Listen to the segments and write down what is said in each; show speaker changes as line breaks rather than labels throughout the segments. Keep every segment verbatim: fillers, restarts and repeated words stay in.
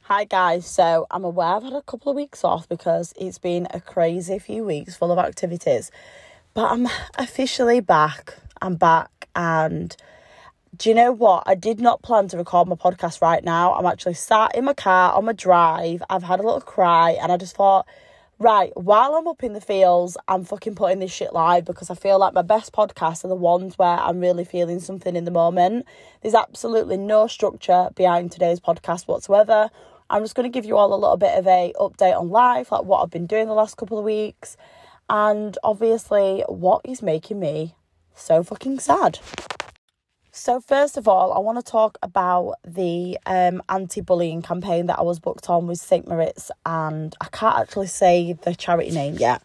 Hi guys, so I'm aware I've had a couple of weeks off because it's been a crazy few weeks full of activities, but I'm officially back. I'm back, and do you know what? I did not plan to record my podcast right now. I'm actually sat in my car on my drive. I've had a little cry, and I just thought, right, while I'm up in the fields, I'm fucking putting this shit live because I feel like my best podcasts are the ones where I'm really feeling something in the moment. There's absolutely no structure behind today's podcast whatsoever. I'm just going to give you all a little bit of a update on life, like what I've been doing the last couple of weeks, and obviously what is making me so fucking sad. So first of all, I want to talk about the um, anti-bullying campaign that I was booked on with Saint Moritz, and I can't actually say the charity name yet.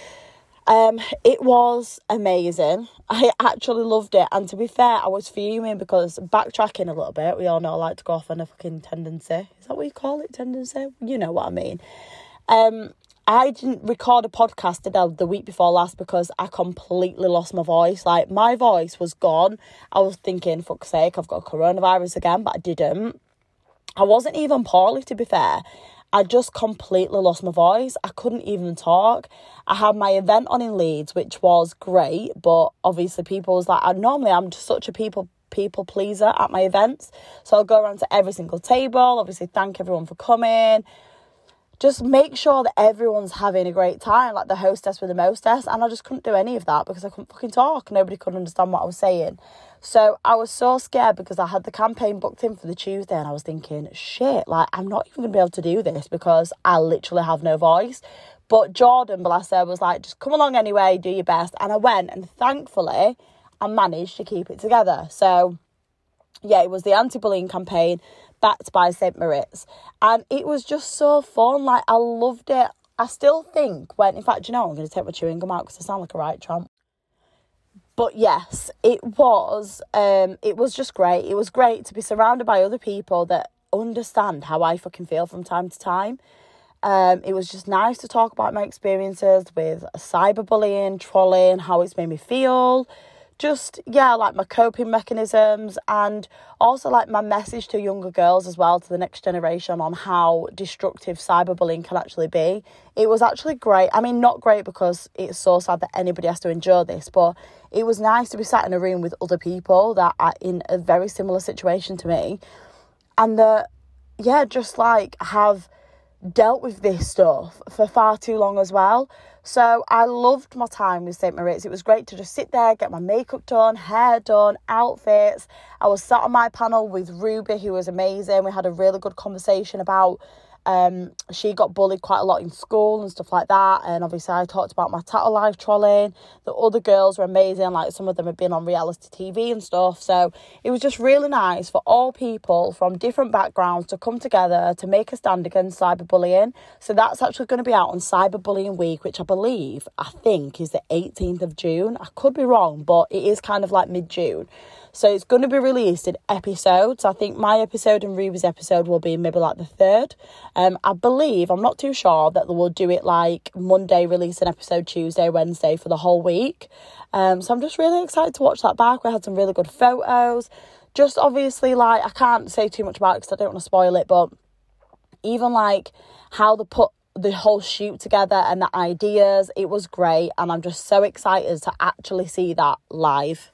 Um, it was amazing. I actually loved it, and to be fair, I was fuming because, backtracking a little bit, we all know I like to go off on a fucking tendency. Is that what you call it, tendency? You know what I mean. Um, I didn't record a podcast Adele, the week before last because I completely lost my voice. Like, my voice was gone. I was thinking, fuck's sake, I've got coronavirus again, but I didn't. I wasn't even poorly, to be fair. I just completely lost my voice. I couldn't even talk. I had my event on in Leeds, which was great, but obviously people was like, I normally I'm just such a people people pleaser at my events. So I'll go around to every single table, obviously thank everyone for coming. Just make sure that everyone's having a great time, like the hostess with the mostess. And I just couldn't do any of that because I couldn't fucking talk. Nobody could understand what I was saying. So I was so scared because I had the campaign booked in for the Tuesday and I was thinking, shit, like I'm not even going to be able to do this because I literally have no voice. But Jordan, bless her, was like, just come along anyway, do your best. And I went, and thankfully I managed to keep it together. So yeah, it was the anti-bullying campaign backed by Saint Moritz, and it was just so fun. Like, I loved it. I still think when, in fact, you know, I'm going to take my chewing gum out because I sound like a right tramp. But yes, it was um it was just great. It was great to be surrounded by other people that understand how I fucking feel from time to time. Um, it was just nice to talk about my experiences with cyberbullying, trolling, how it's made me feel. Just, yeah, like my coping mechanisms, and also like my message to younger girls as well, to the next generation, on how destructive cyberbullying can actually be. It was actually great. I mean, not great because it's so sad that anybody has to endure this, but it was nice to be sat in a room with other people that are in a very similar situation to me, and that, yeah, just like have dealt with this stuff for far too long as well. So I loved my time with Saint Moritz. It was great to just sit there, get my makeup done, hair done, outfits. I was sat on my panel with Ruby, who was amazing. We had a really good conversation about um she got bullied quite a lot in school and stuff like that, and obviously I talked about my Tattle Life trolling. The other girls were amazing, like some of them had been on reality T V and stuff, so it was just really nice for all people from different backgrounds to come together to make a stand against cyberbullying. So that's actually going to be out on Cyberbullying Week, which I believe, I think is the eighteenth of June. I could be wrong, but it is kind of like mid-June. So it's going to be released in episodes. I think my episode and Ruby's episode will be maybe like the third. Um, I believe, I'm not too sure, that they will do it like Monday, release an episode Tuesday, Wednesday for the whole week. Um, so I'm just really excited to watch that back. We had some really good photos. Just obviously, like, I can't say too much about it because I don't want to spoil it, but even like how they put the whole shoot together and the ideas, it was great. And I'm just so excited to actually see that live.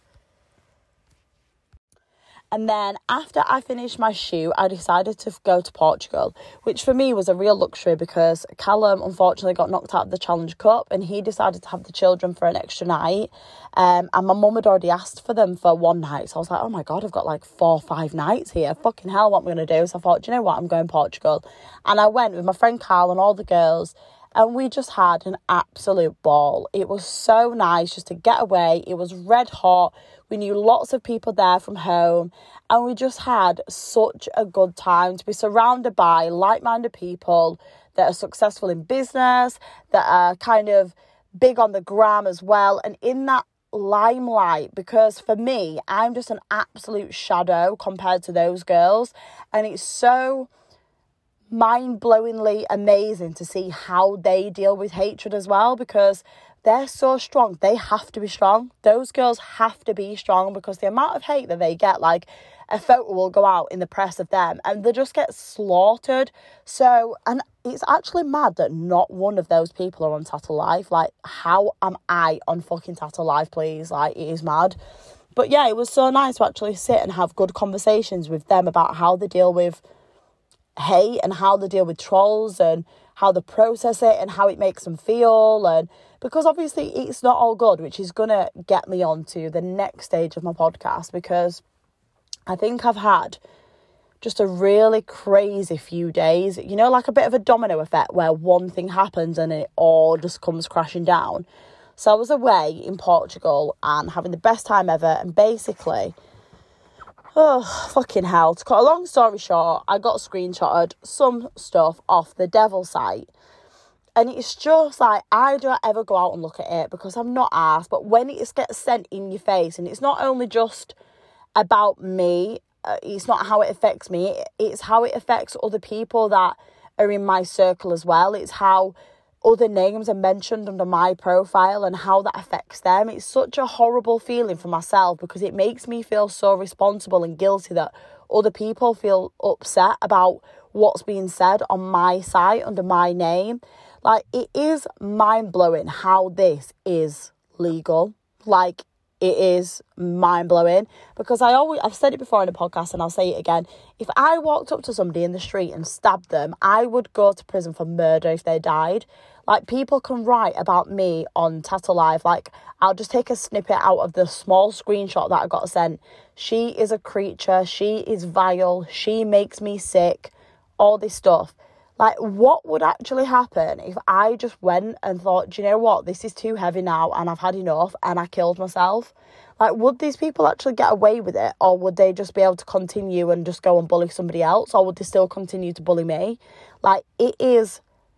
And then after I finished my shoot, I decided to go to Portugal, which for me was a real luxury because Callum unfortunately got knocked out of the Challenge Cup and he decided to have the children for an extra night. Um, and my mum had already asked for them for one night. So I was like, oh my God, I've got like four or five nights here. Fucking hell, what am I going to do? So I thought, do you know what? I'm going to Portugal. And I went with my friend Carl and all the girls. And we just had an absolute ball. It was so nice just to get away. It was red hot. We knew lots of people there from home. And we just had such a good time to be surrounded by like-minded people that are successful in business, that are kind of big on the gram as well. And in that limelight, because for me, I'm just an absolute shadow compared to those girls. And it's so mind-blowingly amazing to see how they deal with hatred as well, because they're so strong. They have to be strong. Those girls have to be strong because the amount of hate that they get, like, a photo will go out in the press of them and they just get slaughtered. So, and it's actually mad that not one of those people are on Tattle Life. Like, how am I on fucking Tattle Life, please? Like, it is mad. But yeah, it was so nice to actually sit and have good conversations with them about how they deal with hate and how they deal with trolls and how they process it and how it makes them feel. And because obviously it's not all good, which is going to get me on to the next stage of my podcast, because I think I've had just a really crazy few days, you know, like a bit of a domino effect where one thing happens and it all just comes crashing down. So I was away in Portugal and having the best time ever, and basically, oh, fucking hell, to cut a long story short, I got screenshotted some stuff off the Devil site. And it's just like, I don't ever go out and look at it because I'm not arsed. But when it gets sent in your face, and it's not only just about me, uh, it's not how it affects me, it's how it affects other people that are in my circle as well. It's how other names are mentioned under my profile and how that affects them. It's such a horrible feeling for myself because it makes me feel so responsible and guilty that other people feel upset about what's being said on my site under my name. Like, it is mind-blowing how this is legal. Like, it is mind-blowing. Because I always, I've said it before in a podcast and I'll say it again. If I walked up to somebody in the street and stabbed them, I would go to prison for murder if they died. Like, people can write about me on Tattle Life. Like, I'll just take a snippet out of the small screenshot that I got sent. She is a creature. She is vile. She makes me sick. All this stuff. Like, what would actually happen if I just went and thought, do you know what, this is too heavy now and I've had enough and I killed myself? Like, would these people actually get away with it, or would they just be able to continue and just go and bully somebody else, or would they still continue to bully me? Like, it is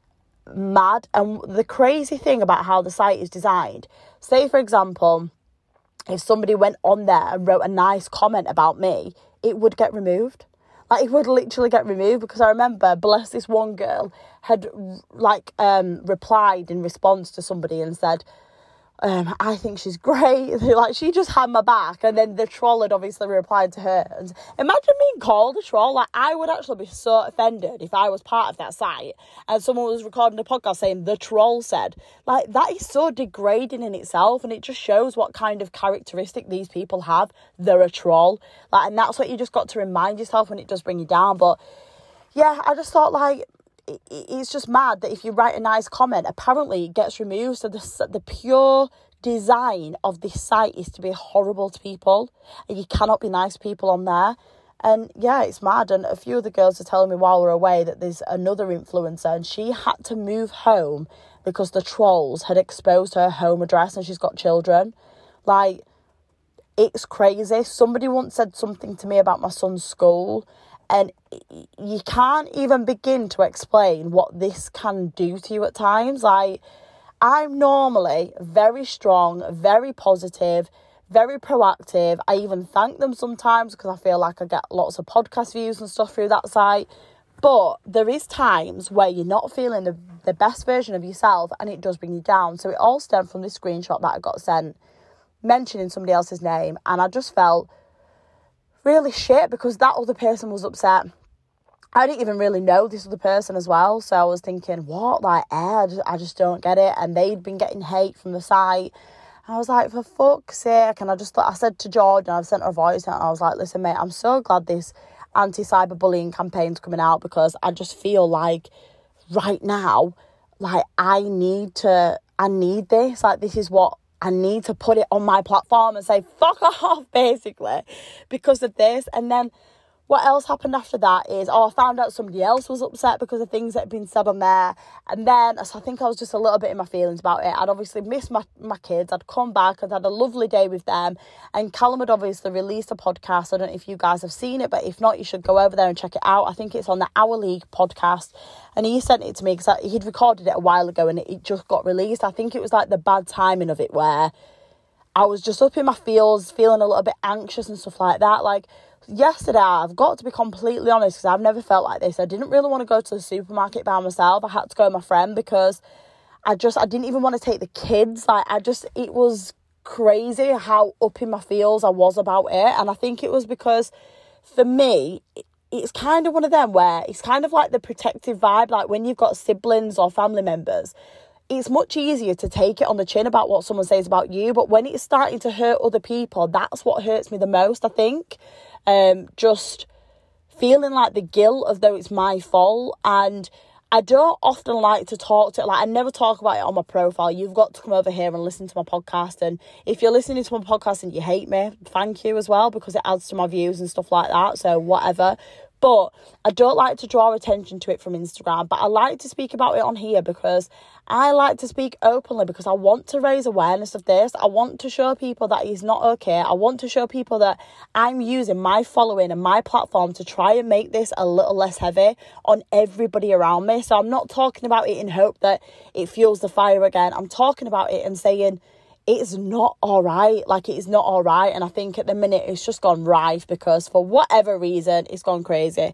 mad. And the crazy thing about how the site is designed, say, for example, if somebody went on there and wrote a nice comment about me, it would get removed. Like, it would literally get removed, because I remember, bless, this one girl had, like, um, replied in response to somebody and said, um, I think she's great. Like, she just had my back. And then the troll had obviously replied to her. And imagine being called a troll. Like, I would actually be so offended if I was part of that site and someone was recording a podcast saying the troll said. Like, that is so degrading in itself. And it just shows what kind of characteristic these people have. They're a troll. Like, and that's what you just got to remind yourself when it does bring you down. But yeah, I just thought, like, it's just mad that if you write a nice comment, apparently it gets removed. So the, the pure design of this site is to be horrible to people, and you cannot be nice to people on there. And yeah, it's mad. And a few of the girls are telling me while we're away that there's another influencer and she had to move home because the trolls had exposed her home address and she's got children. Like, it's crazy. Somebody once said something to me about my son's school, and you can't even begin to explain what this can do to you at times. Like, I'm normally very strong, very positive, very proactive. I even thank them sometimes because I feel like I get lots of podcast views and stuff through that site. But there is times where you're not feeling the, the best version of yourself, and it does bring you down. So it all stemmed from this screenshot that I got sent mentioning somebody else's name, and I just felt really shit because that other person was upset. I didn't even really know this other person as well, so I was thinking, what, like, eh, I, just, I just don't get it. And they'd been getting hate from the site. I was like, for fuck's sake. And I just thought, I said to George, and I've sent her a voice note, and I was like, listen, mate, I'm so glad this anti-cyberbullying campaign's coming out, because I just feel like right now, like, I need to, I need this. Like, this is what I need to put it on my platform and say, fuck off, basically, because of this. And then what else happened after that is, oh, I found out somebody else was upset because of things that had been said on there. And then, so I think I was just a little bit in my feelings about it. I'd obviously missed my, my kids. I'd come back. I'd had a lovely day with them. And Callum had obviously released a podcast. I don't know if you guys have seen it, but if not, you should go over there and check it out. I think it's on the Our League podcast. And he sent it to me because he'd recorded it a while ago and it, it just got released. I think it was like the bad timing of it where I was just up in my feels, feeling a little bit anxious and stuff like that. Like, yesterday, I've got to be completely honest, because I've never felt like this. I didn't really want to go to the supermarket by myself. I had to go with my friend because I just, I didn't even want to take the kids. Like, I just, it was crazy how up in my feels I was about it. And I think it was because for me, it's kind of one of them where it's kind of like the protective vibe. Like when you've got siblings or family members, it's much easier to take it on the chin about what someone says about you. But when it's starting to hurt other people, that's what hurts me the most, I think. Um, just feeling like the guilt of though it's my fault. And I don't often like to talk to it. Like, I never talk about it on my profile. You've got to come over here and listen to my podcast. And if you're listening to my podcast and you hate me, thank you as well, because it adds to my views and stuff like that. So whatever. But I don't like to draw attention to it from Instagram. But I like to speak about it on here because I like to speak openly, because I want to raise awareness of this. I want to show people that he's not okay. I want to show people that I'm using my following and my platform to try and make this a little less heavy on everybody around me. So I'm not talking about it in hope that it fuels the fire again. I'm talking about it and saying it's not all right. Like, it is not all right. And I think at the minute it's just gone rife because for whatever reason, it's gone crazy.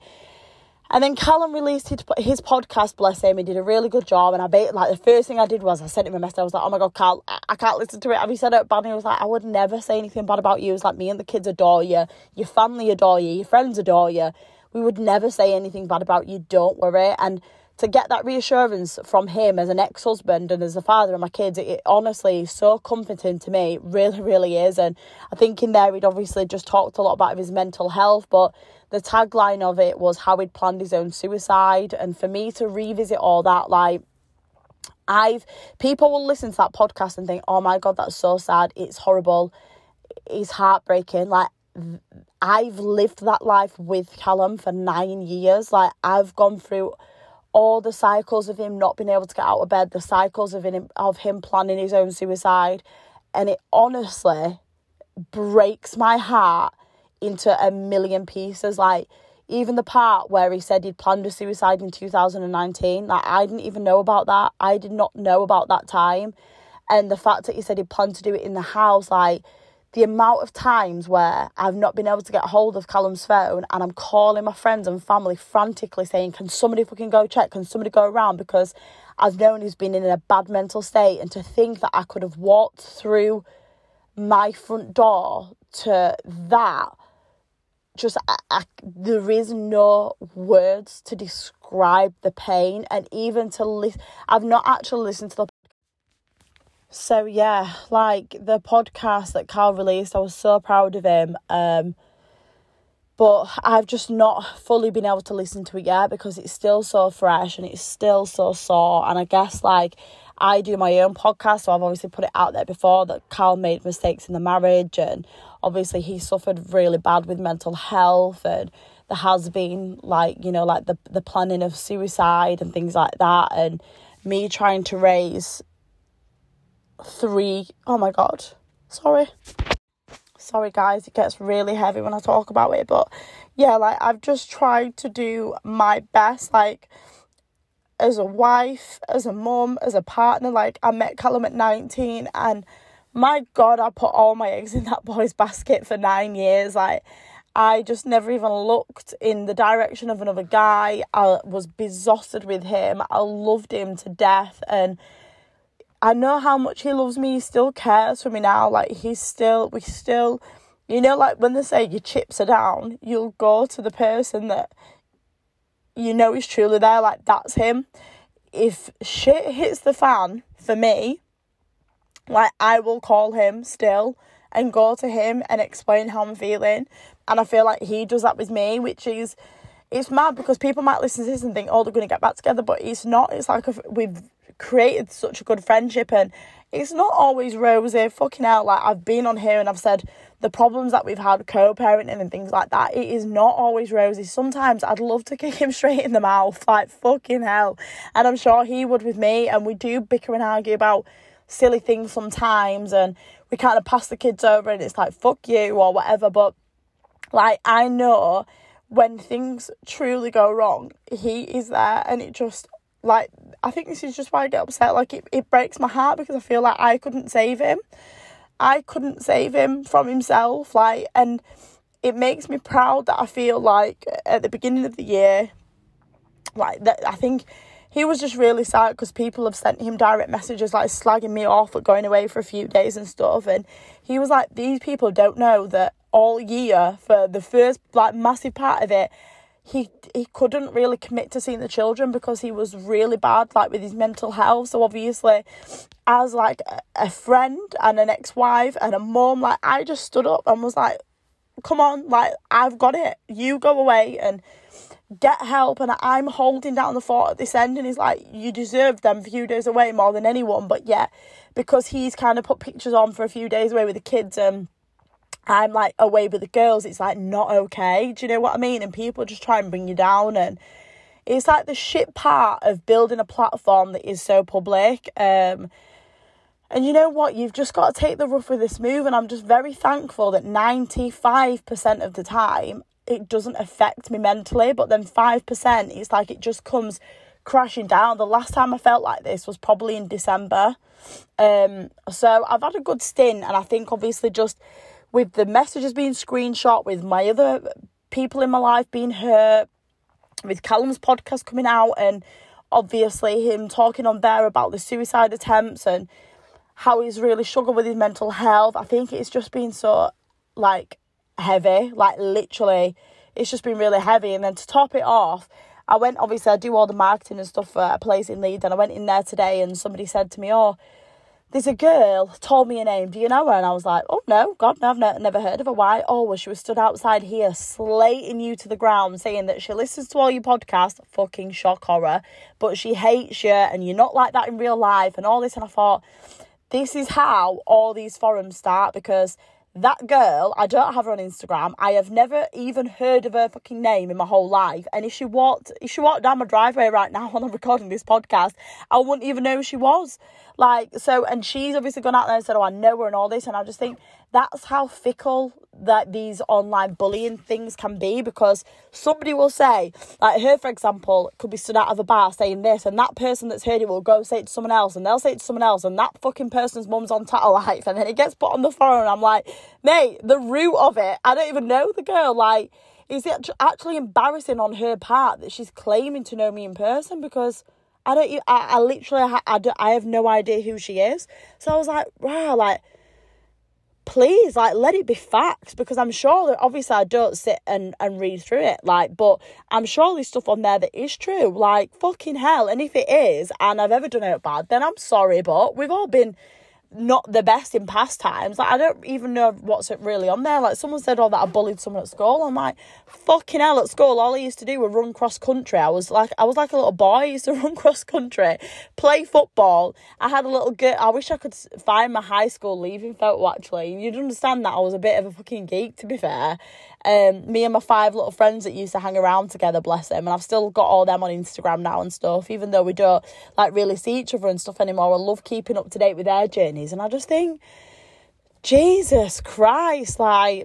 And then Callum released his, his podcast, bless him. He did a really good job. And I bet, like, the first thing I did was I sent him a message. I was like, oh my God, Cal, I, I can't listen to it. Have you said it bad? And he was like, I would never say anything bad about you. It was like, me and the kids adore you. Your family adore you. Your friends adore you. We would never say anything bad about you. Don't worry. And to get that reassurance from him as an ex-husband and as a father of my kids, it, it honestly is so comforting to me. It really, really is. And I think in there he'd obviously just talked a lot about his mental health, but the tagline of it was how he'd planned his own suicide. And for me to revisit all that, like, I've, people will listen to that podcast and think, oh my God, that's so sad. It's horrible. It's heartbreaking. Like, I've lived that life with Callum for nine years. Like, I've gone through all the cycles of him not being able to get out of bed, the cycles of him, of him planning his own suicide. And it honestly breaks my heart into a million pieces. Like, even the part where he said he'd planned a suicide in two thousand nineteen, like, I didn't even know about that. I did not know about that time. And the fact that he said he planned to do it in the house, like, the amount of times where I've not been able to get hold of Callum's phone and I'm calling my friends and family frantically saying, can somebody fucking go check? Can somebody go around? Because I've known he's been in a bad mental state. And to think that I could have walked through my front door to that, just, I, I, there is no words to describe the pain. And even to listen, I've not actually listened to the So, yeah, like, the podcast that Carl released, I was so proud of him. Um, but I've just not fully been able to listen to it yet because it's still so fresh and it's still so sore. And I guess, like, I do my own podcast, so I've obviously put it out there before that Carl made mistakes in the marriage. And obviously he suffered really bad with mental health. And there has been, like, you know, like the, the planning of suicide and things like that. And me trying to raise three oh my god sorry sorry guys, it gets really heavy when I talk about it, but yeah, like, I've just tried to do my best, like, as a wife, as a mum, as a partner. Like, I met Callum at nineteen and my God, I put all my eggs in that boy's basket for nine years. Like, I just never even looked in the direction of another guy. I was besotted with him. I loved him to death, and I know how much he loves me. He still cares for me now. Like, he's still, we still, you know, like when they say your chips are down, you'll go to the person that you know is truly there. Like, that's him. If shit hits the fan for me, like, I will call him still and go to him and explain how I'm feeling. And I feel like he does that with me, which is, it's mad because people might listen to this and think, oh, they're going to get back together. But it's not. It's like a, we've created such a good friendship, and it's not always rosy. Fucking hell, like, I've been on here and I've said the problems that we've had co-parenting and things like that, it is not always rosy. Sometimes I'd love to kick him straight in the mouth, like, fucking hell. And I'm sure he would with me, and we do bicker and argue about silly things sometimes, and we kind of pass the kids over and it's like, fuck you or whatever. But, like, I know when things truly go wrong, he is there, and it just, like, I think this is just why I get upset. Like, it, it breaks my heart because I feel like I couldn't save him. I couldn't save him from himself. Like, and it makes me proud that I feel like at the beginning of the year, like, that I think he was just really sad because people have sent him direct messages, like, slagging me off for going away for a few days and stuff. And he was like, these people don't know that all year for the first, like, massive part of it, he he couldn't really commit to seeing the children because he was really bad, like, with his mental health. So obviously, as, like, a friend and an ex-wife and a mum, like, I just stood up and was like, come on, like, I've got it. You go away and get help, and I'm holding down the fort at this end. And he's like, you deserve them few days away more than anyone. But yeah, because he's kind of put pictures on for a few days away with the kids, and I'm like away with the girls, it's like not okay. Do you know what I mean? And people just try and bring you down, and it's like the shit part of building a platform that is so public. Um, and you know what? You've just got to take the rough with this move, and I'm just very thankful that ninety-five percent of the time it doesn't affect me mentally, but then five percent, it's like it just comes crashing down. The last time I felt like this was probably in December. Um, so I've had a good stint, and I think obviously just with the messages being screenshot, with my other people in my life being hurt, with Callum's podcast coming out, and obviously him talking on there about the suicide attempts and how he's really struggled with his mental health, I think it's just been so, like, heavy, like, literally, it's just been really heavy. And then to top it off, I went, obviously I do all the marketing and stuff for a place in Leeds, and I went in there today and somebody said to me, oh, there's a girl, told me her name, do you know her? And I was like, oh no, God, no, I've ne- never heard of her. Why? Oh, well, she was stood outside here slating you to the ground, saying that she listens to all your podcasts, fucking shock horror, but she hates you and you're not like that in real life and all this. And I thought, this is how all these forums start, because that girl, I don't have her on Instagram. I have never even heard of her fucking name in my whole life. And if she walked, if she walked down my driveway right now while I'm recording this podcast, I wouldn't even know who she was. Like, so, and she's obviously gone out there and said, oh, I know her and all this. And I just think that's how fickle that these online bullying things can be, because somebody will say, like her, for example, could be stood out of a bar saying this, and that person that's heard it will go say it to someone else, and they'll say it to someone else, and that fucking person's mum's on Tattle Life, and then it gets put on the forum, and I'm like, mate, the root of it, I don't even know the girl. Like, is it actually embarrassing on her part that she's claiming to know me in person? Because I don't, I, I literally, I, I, I have no idea who she is. So I was like, wow, like, please, like, let it be facts, because I'm sure that obviously I don't sit and, and read through it, like, but I'm sure there's stuff on there that is true, like, fucking hell. And if it is, and I've ever done it bad, then I'm sorry, but we've all been not the best in past times. Like, I don't even know what's really on there. Like, someone said, oh, that I bullied someone at school. I'm like, fucking hell, at school all I used to do was run cross country. I was like I was like a little boy. I used to run cross country, play football. I had a little girl. I wish I could find my high school leaving photo, actually. You'd understand that I was a bit of a fucking geek, to be fair. Um, me and my five little friends that used to hang around together, bless them, and I've still got all them on Instagram now and stuff, even though we don't like really see each other and stuff anymore. I love keeping up to date with their journeys, and I just think, Jesus Christ, like,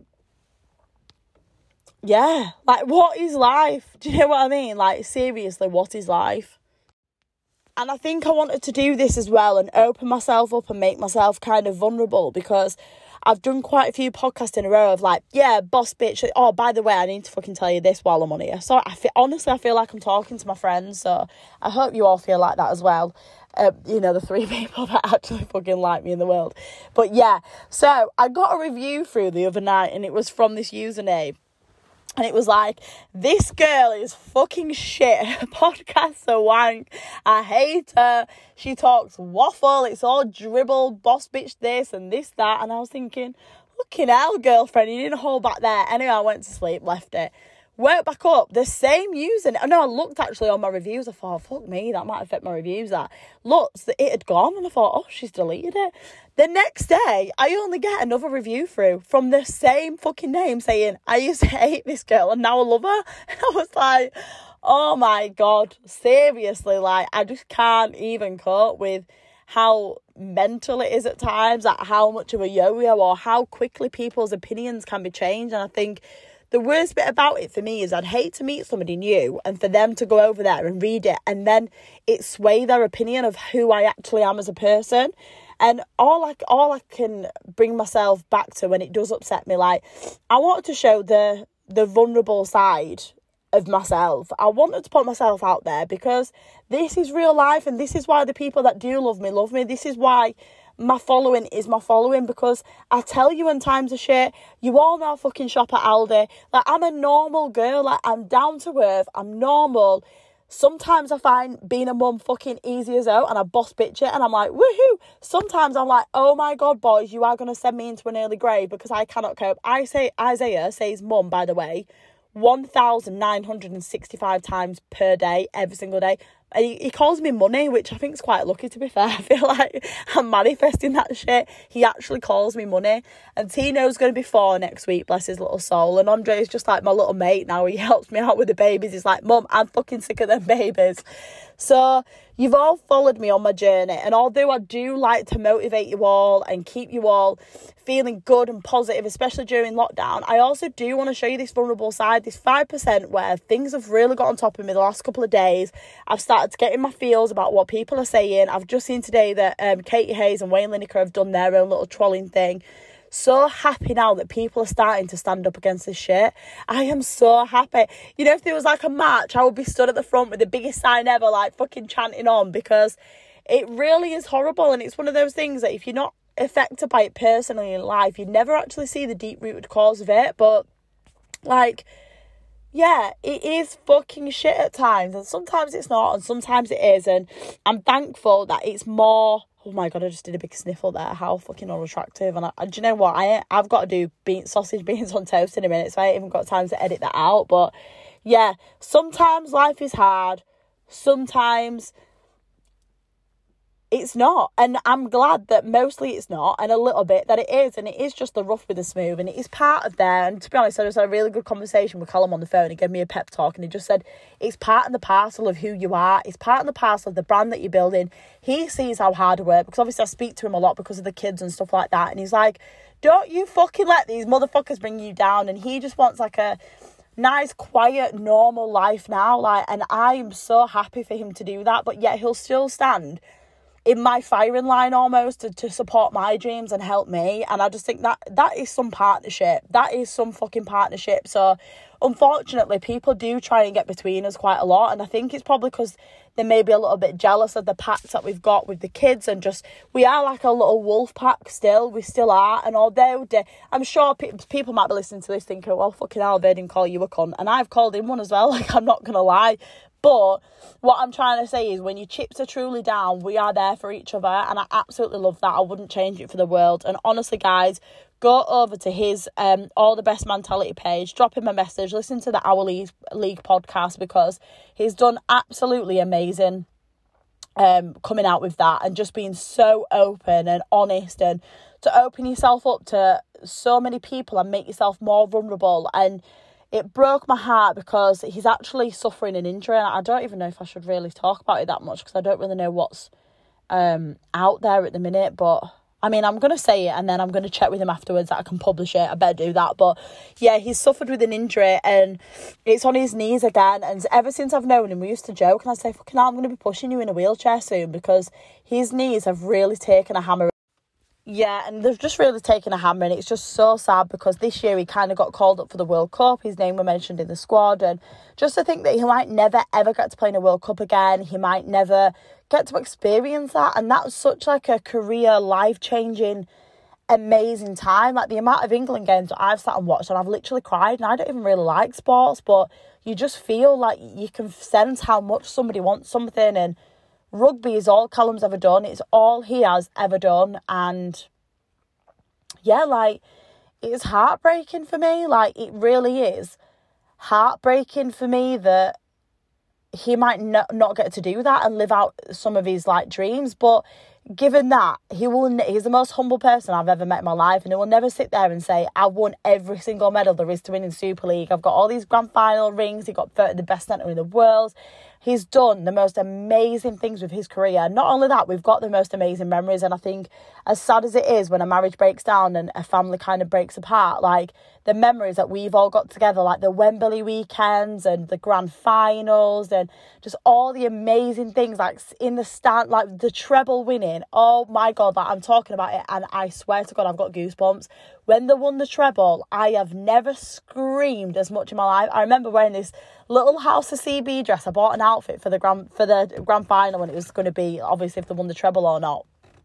yeah, like, what is life? Do you know what I mean? Like, seriously, what is life? And I think I wanted to do this as well and open myself up and make myself kind of vulnerable, because I've done quite a few podcasts in a row of like, yeah, boss bitch. Oh, by the way, I need to fucking tell you this while I'm on here. So I feel, honestly, I feel like I'm talking to my friends. So I hope you all feel like that as well. Uh, you know, the three people that actually fucking like me in the world. But yeah, so I got a review through the other night, and it was from this username. And it was like, this girl is fucking shit. Her podcast's a wank. I hate her. She talks waffle. It's all dribble, boss bitch this and this, that. And I was thinking, fucking hell, girlfriend, you didn't hold back there. Anyway, I went to sleep, left it. Woke back up, the same user. No, I looked actually on my reviews. I thought, fuck me, that might affect my reviews. That looked, it had gone, and I thought, oh, she's deleted it. The next day, I only get another review through from the same fucking name saying, I used to hate this girl and now I love her. And I was like, oh my God, seriously, like, I just can't even cope with how mental it is at times, like how much of a yo-yo or how quickly people's opinions can be changed. And I think the worst bit about it for me is I'd hate to meet somebody new and for them to go over there and read it and then it sway their opinion of who I actually am as a person. And all I, all I can bring myself back to when it does upset me, like, I wanted to show the the vulnerable side of myself. I wanted to put myself out there because this is real life, and this is why the people that do love me, love me. This is why my following is my following, because I tell you when times are shit, you all know I fucking shop at Aldi. Like, I'm a normal girl. Like, I'm down to earth. I'm normal. Sometimes I find being a mum fucking easy as out, and I boss bitch it, and I'm like, woohoo. Sometimes I'm like, oh my God, boys, you are going to send me into an early grave because I cannot cope. I say Isaiah says mum, by the way, one thousand nine hundred sixty-five times per day, every single day. And he, he calls me money, which I think is quite lucky, to be fair. I feel like I'm manifesting that shit. He actually calls me money. And Tino's going to be four next week, bless his little soul. And Andre's just like my little mate now. He helps me out with the babies. He's like, Mum, I'm fucking sick of them babies. So you've all followed me on my journey. And although I do like to motivate you all and keep you all feeling good and positive, especially during lockdown, I also do want to show you this vulnerable side, this five percent where things have really got on top of me the last couple of days. I've started to get in my feels about what people are saying. I've just seen today that um, Katie Hayes and Wayne Lineker have done their own little trolling thing. So happy now that people are starting to stand up against this shit. I am so happy. You know, if there was like a march, I would be stood at the front with the biggest sign ever, like fucking chanting on, because it really is horrible. And it's one of those things that if you're not affected by it personally in life, you never actually see the deep-rooted cause of it. But like, yeah, it is fucking shit at times, and sometimes it's not, and sometimes it is. And I'm thankful that it's more. Oh my God, I just did a big sniffle there. How fucking unattractive. And I, do you know what? I, I've got to do bean, sausage beans on toast in a minute, so I ain't even got time to edit that out. But yeah, sometimes life is hard. Sometimes it's not. And I'm glad that mostly it's not, and a little bit that it is. And it is just the rough with the smooth. And it is part of there. And to be honest, I just had a really good conversation with Callum on the phone. He gave me a pep talk, and he just said, it's part and the parcel of who you are. It's part and the parcel of the brand that you're building. He sees how hard I work, because obviously I speak to him a lot because of the kids and stuff like that. And he's like, don't you fucking let these motherfuckers bring you down. And he just wants like a nice, quiet, normal life now. Like, and I'm so happy for him to do that. But yet he'll still stand in my firing line almost to, to support my dreams and help me. And I just think that that is some partnership. That is some fucking partnership. So unfortunately, people do try and get between us quite a lot. And I think it's probably because they may be a little bit jealous of the packs that we've got with the kids. And just, we are like a little wolf pack still. We still are. And although they, I'm sure pe- people might be listening to this thinking, well, fucking hell, they didn't call you a cunt. And I've called him one as well. Like, I'm not going to lie. But what I'm trying to say is, when your chips are truly down, we are there for each other. And I absolutely love that. I wouldn't change it for the world. And honestly, guys, go over to his um All the Best Mentality page, drop him a message, listen to the Our League, League podcast, because he's done absolutely amazing um coming out with that, and just being so open and honest, and to open yourself up to so many people and make yourself more vulnerable. And it broke my heart because he's actually suffering an injury, and I don't even know if I should really talk about it that much, because I don't really know what's um out there at the minute. But I mean, I'm going to say it, and then I'm going to check with him afterwards that I can publish it. I better do that. But yeah, he's suffered with an injury, and it's on his knees again. And ever since I've known him, we used to joke, and I'd say, fucking hell, I'm going to be pushing you in a wheelchair soon, because his knees have really taken a hammer. Yeah, and they've just really taken a hammer, and it's just so sad, because this year he kind of got called up for the World Cup. His name was mentioned in the squad, and just to think that he might never, ever get to play in a World Cup again. He might never get to experience that, and that's such like a career, life-changing, amazing time. Like, the amount of England games that I've sat and watched, and I've literally cried, and I don't even really like sports, but you just feel like you can sense how much somebody wants something. And rugby is all Callum's ever done. It's all he has ever done. And yeah, like, it's heartbreaking for me. Like, it really is heartbreaking for me that he might no- not get to do that and live out some of his like dreams. But given that, he will, he's the most humble person I've ever met in my life, and he will never sit there and say, I won every single medal there is to win in Super League. I've got all these grand final rings. He got the best centre in the world. He's done the most amazing things with his career. Not only that, we've got the most amazing memories. And I think, as sad as it is when a marriage breaks down and a family kind of breaks apart, like, the memories that we've all got together, like the Wembley weekends and the grand finals, and just all the amazing things, like in the stand, like the treble winning. Oh my God, like, I'm talking about it, and I swear to God, I've got goosebumps. When they won the treble, I have never screamed as much in my life. I remember wearing this little House of C B dress. I bought an outfit for the grand for the grand final when it was going to be, obviously, if they won the treble or not.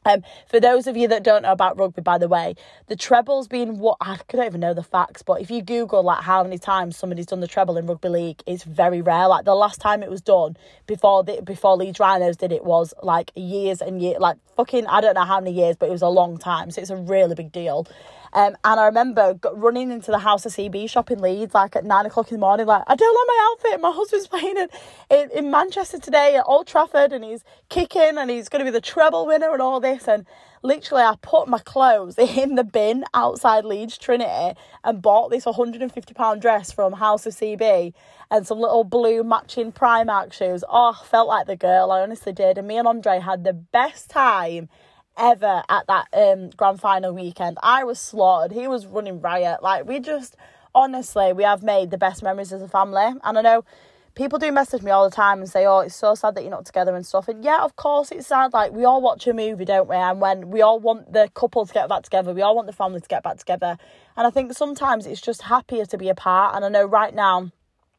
Um, for those of you that don't know about rugby, by the way, the treble's been what, I don't even know the facts, but if you Google like how many times somebody's done the treble in rugby league, it's very rare. Like the last time it was done before the, before Leeds Rhinos did it was like years and years, like fucking, I don't know how many years, but it was a long time. So it's a really big deal. Um, and I remember running into the House of C B shop in Leeds, like at nine o'clock in the morning, like, I don't like my outfit. My husband's playing in, in, in Manchester today at Old Trafford and he's kicking and he's going to be the treble winner and all this. And literally I put my clothes in the bin outside Leeds Trinity and bought this one hundred fifty pound dress from House of C B and some little blue matching Primark shoes. Oh, I felt like the girl, I honestly did. And me and Andre had the best time ever at that um grand final weekend. I was slaughtered. He was running riot. Like, we just, honestly, we have made the best memories as a family. And I know people do message me all the time and say, oh, it's so sad that you're not together and stuff. And yeah, of course it's sad. Like, we all watch a movie, don't we? And when we all want the couple to get back together, we all want the family to get back together. And I think sometimes it's just happier to be apart. And I know right now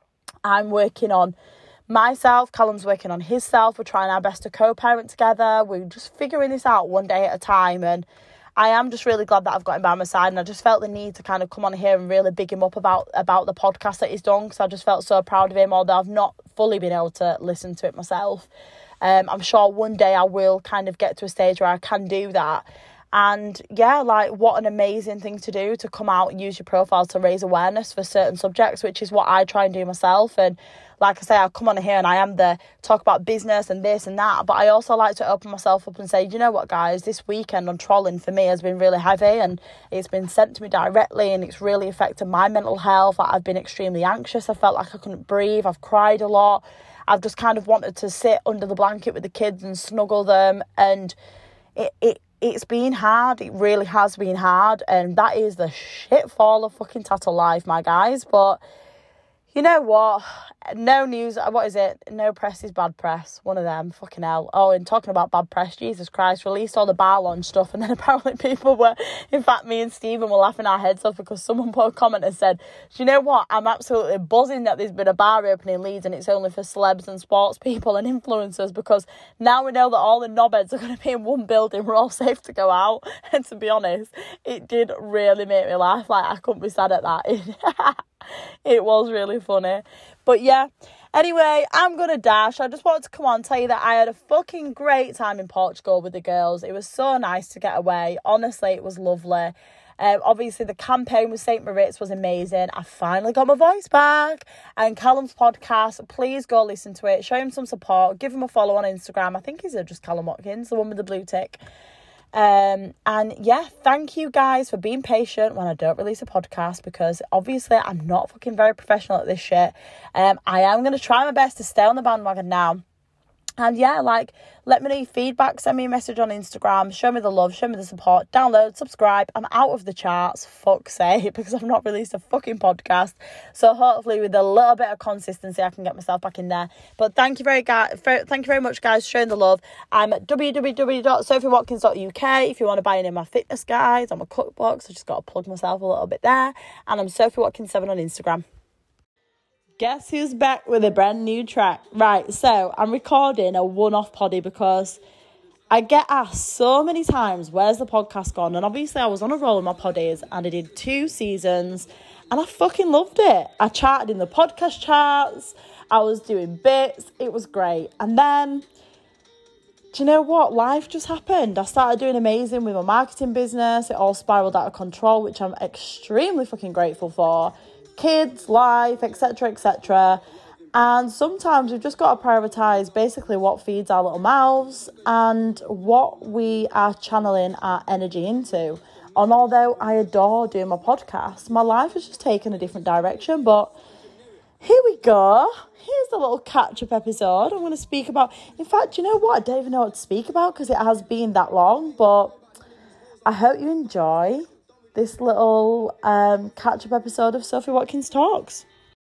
I'm working on myself, Callum's working on his self. We're trying our best to co-parent together. We're just figuring this out one day at a time. And I am just really glad that I've got him by my side. And I just felt the need to kind of come on here and really big him up about, about the podcast that he's done, because I just felt so proud of him, although I've not fully been able to listen to it myself. Um, I'm sure one day I will kind of get to a stage where I can do that. And yeah, like, what an amazing thing to do, to come out and use your profile to raise awareness for certain subjects, which is what I try and do myself. And like I say, I come on here and I am the talk about business and this and that, but I also like to open myself up and say, you know what, guys, this weekend on trolling for me has been really heavy and it's been sent to me directly and it's really affected my mental health. I've been extremely anxious. I felt like I couldn't breathe. I've cried a lot. I've just kind of wanted to sit under the blanket with the kids and snuggle them. And it, it it's been hard. It really has been hard. And that is the shitfall of fucking tattle life, my guys. But you know what? No news. What is it? No press is bad press. One of them. Fucking hell. Oh, and talking about bad press, Jesus Christ, released all the bar launch stuff. And then apparently people were, in fact, me and Stephen were laughing our heads off because someone put a comment and said, do you know what? I'm absolutely buzzing that there's been a bar opening in Leeds and it's only for celebs and sports people and influencers, because now we know that all the knobheads are going to be in one building. We're all safe to go out. And to be honest, it did really make me laugh. Like, I couldn't be sad at that. It was really funny. But yeah, anyway, I'm going to dash. I just wanted to come on and tell you that I had a fucking great time in Portugal with the girls. It was so nice to get away. Honestly, it was lovely. Um, obviously, the campaign with Saint Moritz was amazing. I finally got my voice back. And Callum's podcast, please go listen to it. Show him some support. Give him a follow on Instagram. I think he's just Callum Watkins, the one with the blue tick. Um, and yeah, thank you guys for being patient when I don't release a podcast, because obviously I'm not fucking very professional at this shit. Um, I am going to try my best to stay on the bandwagon now. And yeah, like, let me know your feedback. Send me a message on Instagram. Show me the love. Show me the support. Download, subscribe. I'm out of the charts, fuck's sake, because I've not released a fucking podcast. So hopefully with a little bit of consistency, I can get myself back in there. But thank you very, guys, thank you very much, guys, for showing the love. I'm at w w w dot sophie watkins dot u k if you want to buy any of my fitness guides or my cookbooks. I just got to plug myself a little bit there. And I'm Sophie Watkins seven on Instagram. Guess who's back with a brand new track? Right, so I'm recording a one-off poddy because I get asked so many times, where's the podcast gone? And obviously I was on a roll with my poddies and I did two seasons and I fucking loved it. I charted in the podcast charts. I was doing bits. It was great. And then, do you know what? Life just happened. I started doing amazing with my marketing business. It all spiraled out of control, which I'm extremely fucking grateful for. Kids, life, etc, etc. And sometimes we've just got to prioritise basically what feeds our little mouths and what we are channeling our energy into. And although I adore doing my podcast, my life has just taken a different direction. But here we go. Here's a little catch-up episode. I'm going to speak about... In fact, you know what? I don't even know what to speak about because it has been that long. But I hope you enjoy this little um, catch-up episode of Sophie Watkins Talks.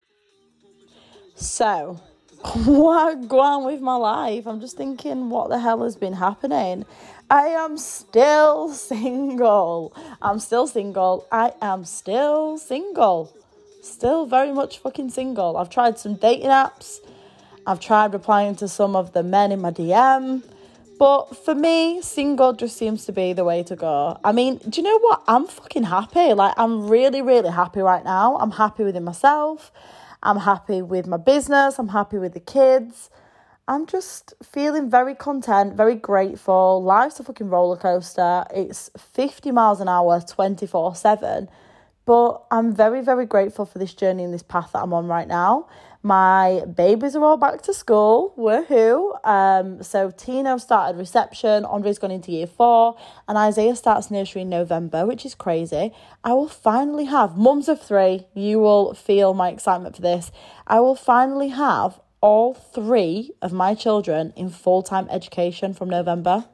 So, what go on with my life? I'm just thinking, what the hell has been happening? I am still single. I'm still single. I am still single. Still very much fucking single. I've tried some dating apps. I've tried replying to some of the men in my D M. But for me, single just seems to be the way to go. I mean, do you know what? I'm fucking happy. Like, I'm really, really happy right now. I'm happy within myself. I'm happy with my business. I'm happy with the kids. I'm just feeling very content, very grateful. Life's a fucking roller coaster. It's fifty miles an hour, twenty-four seven. But I'm very, very grateful for this journey and this path that I'm on right now. My babies are all back to school. Woohoo. Um, so Tino started reception. Andre's gone into year four. And Isaiah starts nursery in November, which is crazy. I will finally have, mums of three, you will feel my excitement for this. I will finally have all three of my children in full-time education from November.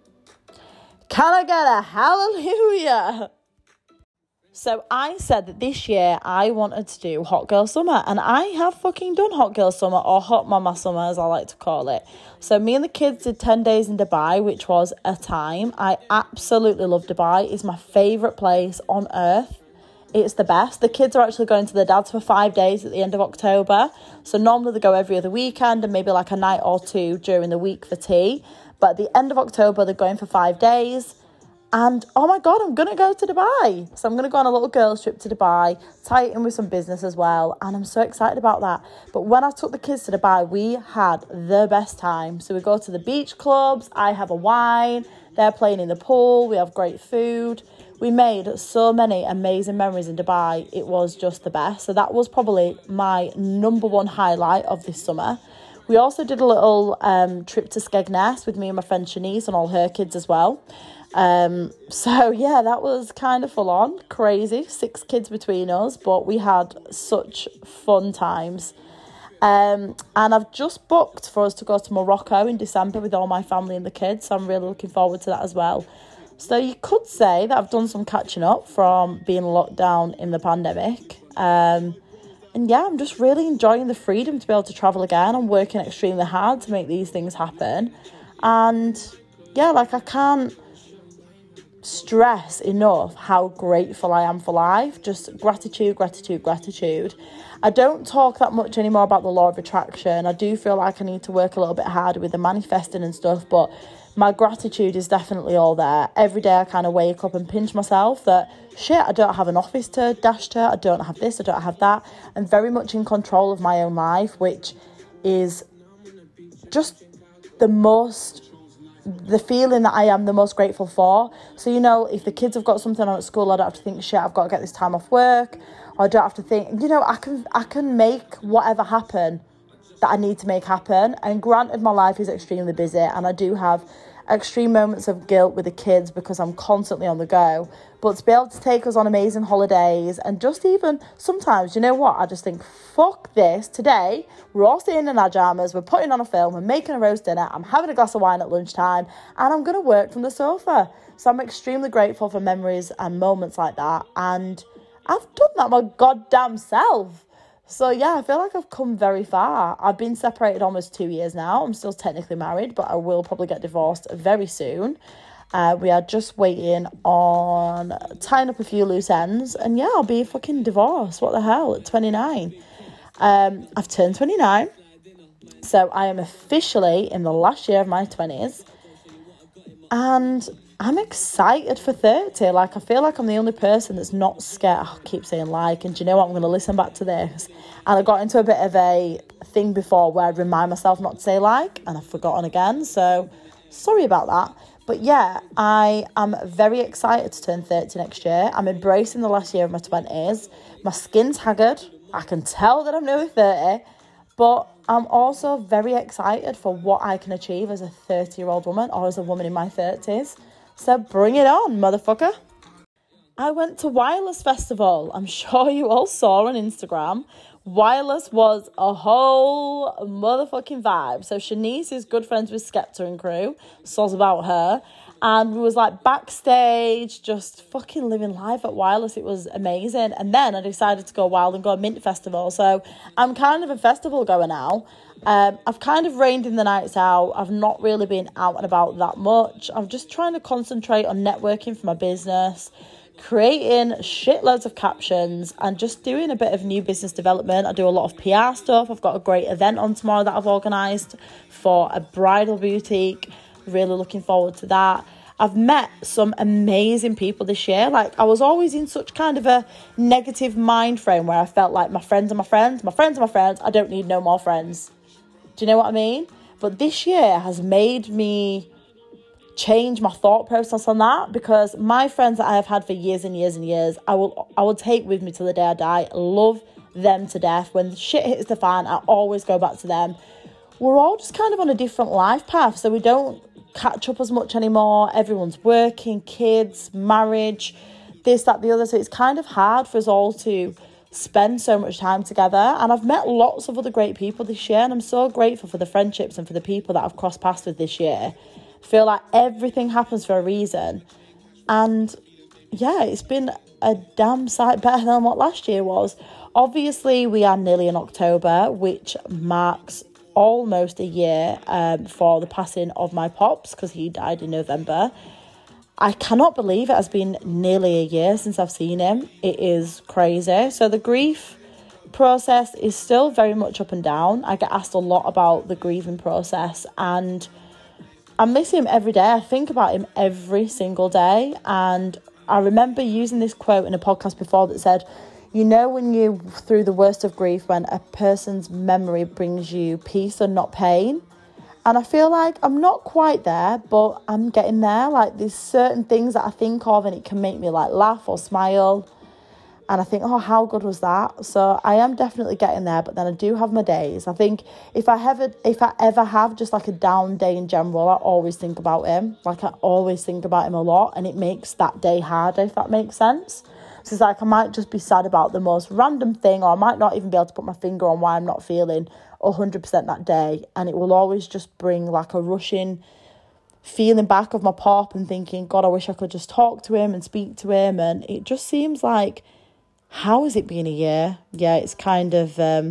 Can I get a hallelujah? So I said that this year I wanted to do Hot Girl Summer, and I have fucking done Hot Girl Summer, or Hot Mama Summer as I like to call it. So me and the kids did ten days in Dubai, which was a time. I absolutely love Dubai. It's my favourite place on earth. It's the best. The kids are actually going to their dad's for five days at the end of October. So normally they go every other weekend and maybe like a night or two during the week for tea. But at the end of October, they're going for five days. And, oh my God, I'm going to go to Dubai. So I'm going to go on a little girls trip to Dubai, tie it in with some business as well. And I'm so excited about that. But when I took the kids to Dubai, we had the best time. So we go to the beach clubs. I have a wine. They're playing in the pool. We have great food. We made so many amazing memories in Dubai. It was just the best. So that was probably my number one highlight of this summer. We also did a little um, trip to Skegness with me and my friend Shanice and all her kids as well. Um, so yeah, that was kind of full on, crazy, six kids between us, but we had such fun times. Um, and I've just booked for us to go to Morocco in December with all my family and the kids, so I'm really looking forward to that as well. So you could say that I've done some catching up from being locked down in the pandemic. Um, and yeah, I'm just really enjoying the freedom to be able to travel again. I'm working extremely hard to make these things happen. And yeah, like I can't stress enough how grateful I am for life. Just gratitude, gratitude, gratitude. I don't talk that much anymore about the law of attraction. I do feel like I need to work a little bit harder with the manifesting and stuff, but my gratitude is definitely all there. Every day I kind of wake up and pinch myself that shit, I don't have an office to dash to, I don't have this, I don't have that. I'm very much in control of my own life, which is just the most the feeling that I am the most grateful for. So, you know, if the kids have got something on at school, I don't have to think, shit, I've got to get this time off work. Or I don't have to think, you know, I can I can make whatever happen that I need to make happen. And granted, my life is extremely busy and I do have extreme moments of guilt with the kids because I'm constantly on the go. But to be able to take us on amazing holidays and just even sometimes, you know what, I just think, fuck this. Today, we're all sitting in our pajamas, we're putting on a film, we're making a roast dinner, I'm having a glass of wine at lunchtime, and I'm going to work from the sofa. So I'm extremely grateful for memories and moments like that. And I've done that my goddamn self. So yeah, I feel like I've come very far. I've been separated almost two years now. I'm still technically married, but I will probably get divorced very soon. Uh, we are just waiting on tying up a few loose ends. And yeah, I'll be fucking divorced. What the hell? At twenty-nine. Um, I've turned twenty-nine. So I am officially in the last year of my twenties. And I'm excited for thirty. Like, I feel like I'm the only person that's not scared. I keep saying like, and do you know what? I'm going to listen back to this. And I got into a bit of a thing before where I'd remind myself not to say like, and I've forgotten again. So, sorry about that. But yeah, I am very excited to turn thirty next year. I'm embracing the last year of my twenties. My skin's haggard. I can tell that I'm nearly thirty. But I'm also very excited for what I can achieve as a thirty-year-old woman or as a woman in my thirties. So bring it on, motherfucker. I went to Wireless Festival. I'm sure you all saw on Instagram. Wireless was a whole motherfucking vibe. So Shanice is good friends with Skepta and crew. Soz about her. And we was like backstage, just fucking living life at Wireless. It was amazing. And then I decided to go wild and go to Mint Festival. So I'm kind of a festival goer now. Um, I've kind of reined in the nights out. I've not really been out and about that much. I'm just trying to concentrate on networking for my business, creating shitloads of captions and just doing a bit of new business development. I do a lot of P R stuff. I've got a great event on tomorrow that I've organised for a bridal boutique. Really looking forward to that. I've met some amazing people this year. Like, I was always in such kind of a negative mind frame where I felt like my friends are my friends, my friends are my friends, I don't need no more friends. Do you know what I mean? But this year has made me change my thought process on that, because my friends that I have had for years and years and years, I will I will take with me till the day I die. I love them to death. When shit hits the fan, I always go back to them. We're all just kind of on a different life path, so we don't catch up as much anymore. Everyone's working, kids, marriage, this, that, the other. So it's kind of hard for us all to spend so much time together. And I've met lots of other great people this year, and I'm so grateful for the friendships and for the people that I've crossed paths with this year. I feel like everything happens for a reason. And yeah, it's been a damn sight better than what last year was. Obviously, we are nearly in October, which marks almost a year um, for the passing of my pops, because he died in November. I cannot believe it has been nearly a year since I've seen him. It is crazy. So the grief process is still very much up and down. I get asked a lot about the grieving process, and I miss him every day. I think about him every single day. And I remember using this quote in a podcast before that said, you know, when you through the worst of grief, when a person's memory brings you peace and not pain. And I feel like I'm not quite there, but I'm getting there. Like, there's certain things that I think of and it can make me like laugh or smile. And I think, oh, how good was that? So I am definitely getting there, but then I do have my days. I think if I ever, if I ever have just like a down day in general, I always think about him. Like, I always think about him a lot, and it makes that day harder, if that makes sense. So it's like I might just be sad about the most random thing, or I might not even be able to put my finger on why I'm not feeling one hundred percent that day. And it will always just bring like a rushing feeling back of my pop and thinking, God, I wish I could just talk to him and speak to him. And it just seems like, how has it been a year? Yeah, it's kind of um,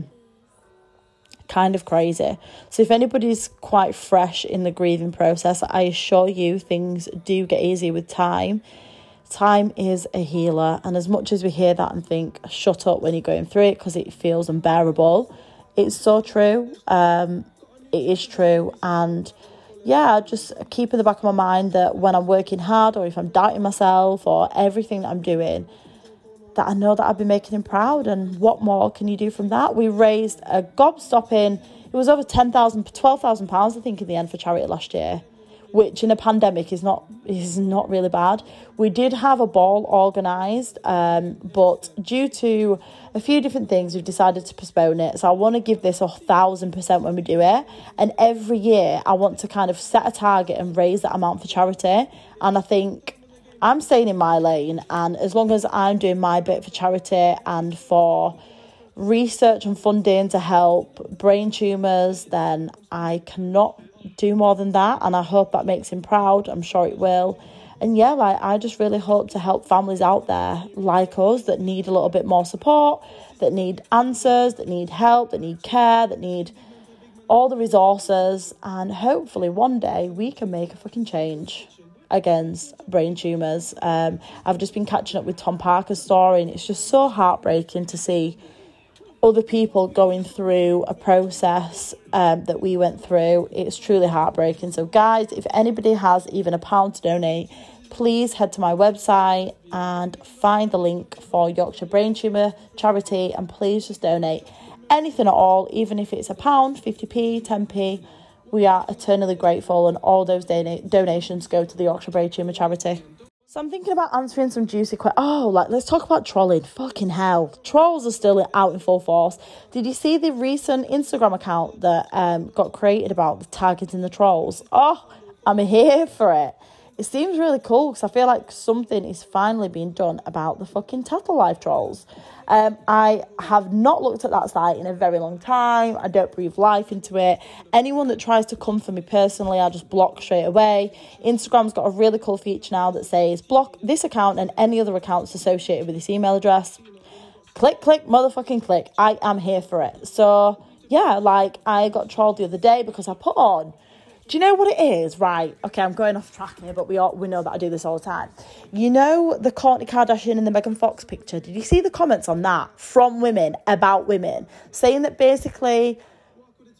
kind of crazy. So if anybody's quite fresh in the grieving process, I assure you things do get easier with time. Time is a healer. And as much as we hear that and think, shut up when you're going through it because it feels unbearable, it's so true. Um, it is true. And yeah, just keep in the back of my mind that when I'm working hard, or if I'm doubting myself, or everything that I'm doing, that I know that I've been making him proud. And what more can you do from that? We raised a gobstopping, it was over ten thousand, twelve thousand pounds, I think, in the end for charity last year, which in a pandemic is not is not really bad. We did have a ball organised, um, but due to a few different things, we've decided to postpone it. So I want to give this a thousand percent when we do it. And every year I want to kind of set a target and raise that amount for charity. And I think I'm staying in my lane, and as long as I'm doing my bit for charity and for research and funding to help brain tumours, then I cannot do more than that. And I hope that makes him proud. I'm sure it will. And yeah, like, I just really hope to help families out there like us that need a little bit more support, that need answers, that need help, that need care, that need all the resources. And hopefully one day we can make a fucking change against brain tumours. Um, I've just been catching up with Tom Parker's story, and it's just so heartbreaking to see other people going through a process um, that we went through. It's truly heartbreaking. So guys, if anybody has even a pound to donate, please head to my website and find the link for Yorkshire Brain Tumour Charity, and please just donate anything at all, even if it's a pound, fifty p, ten p. We are eternally grateful, and all those don- donations go to the Yorkshire Brain Tumour Charity. So I'm thinking about answering some juicy questions. Oh, like, let's talk about trolling. Fucking hell. Trolls are still out in full force. Did you see the recent Instagram account that um got created about the targeting the trolls? Oh, I'm here for it. It seems really cool because I feel like something is finally being done about the fucking Tattle Life trolls. Um, I have not looked at that site in a very long time. I don't breathe life into it. Anyone that tries to come for me personally, I just block straight away. Instagram's got a really cool feature now that says block this account and any other accounts associated with this email address. Click, click, motherfucking click. I am here for it. So yeah, like, I got trolled the other day because I put on, do you know what it is? Right, okay, I'm going off track here, but we all, we know that I do this all the time. You know the Kourtney Kardashian and the Megan Fox picture? Did you see the comments on that from women about women saying that basically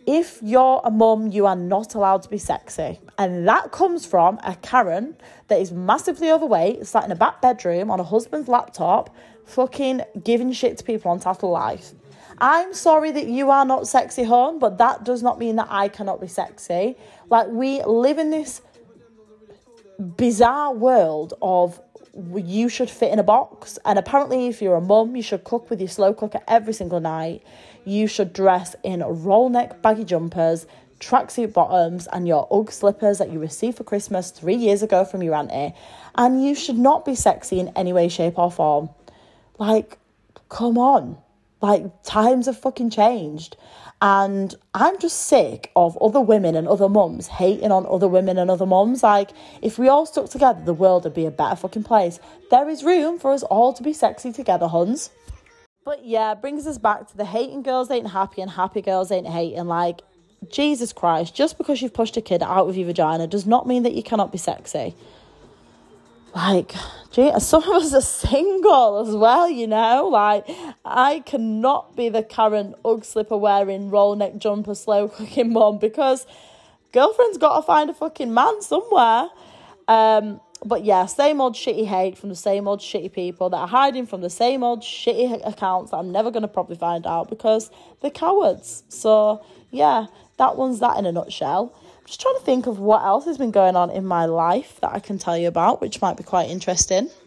if you're a mum, you are not allowed to be sexy. And that comes from a Karen that is massively overweight, sat in a back bedroom on a husband's laptop, fucking giving shit to people on Tattle Life. I'm sorry that you are not sexy, hon, but that does not mean that I cannot be sexy. Like, we live in this bizarre world of you should fit in a box, and apparently if you're a mum, you should cook with your slow cooker every single night. You should dress in roll neck baggy jumpers, tracksuit bottoms, and your Ugg slippers that you received for Christmas three years ago from your auntie, and you should not be sexy in any way, shape or form. Like, come on. Like, times have fucking changed. And I'm just sick of other women and other mums hating on other women and other mums. Like, if we all stuck together, the world would be a better fucking place. There is room for us all to be sexy together, huns. But yeah, it brings us back to the hating girls ain't happy and happy girls ain't hating. Like, Jesus Christ, just because you've pushed a kid out of your vagina does not mean that you cannot be sexy. Like, gee, some of us are single as well, you know? Like, I cannot be the Karen Ugg slipper wearing, roll neck jumper, slow cooking mum, because girlfriend's got to find a fucking man somewhere. Um, but yeah, same old shitty hate from the same old shitty people that are hiding from the same old shitty accounts that I'm never going to probably find out because they're cowards. So yeah, that one's that in a nutshell. Just trying to think of what else has been going on in my life that I can tell you about, which might be quite interesting.